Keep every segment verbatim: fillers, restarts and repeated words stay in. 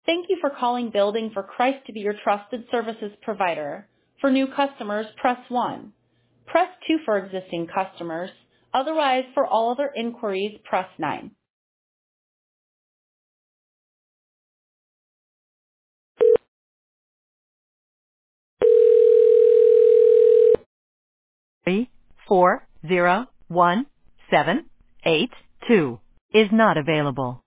Thank you for calling Building for Christ to be your trusted services provider. For new customers, press one. Press two for existing customers. Otherwise, for all other inquiries, press nine. Three, four, zero, one, seven, eight, two is not available.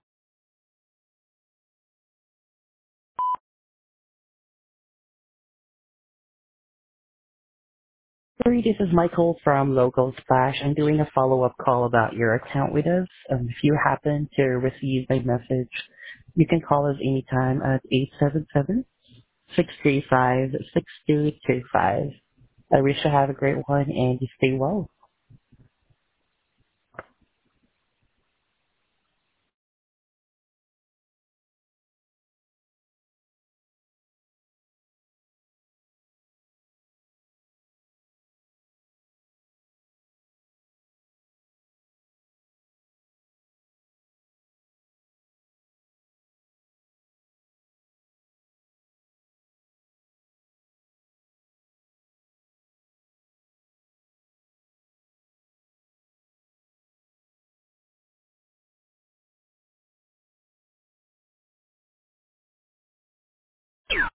Sorry, this is Michael from Local Splash. I'm doing a follow-up call about your account with us. Um, if you happen to receive my message, you can call us anytime at eight seven seven, six three five, six two two five. I wish you have a great one and you stay well.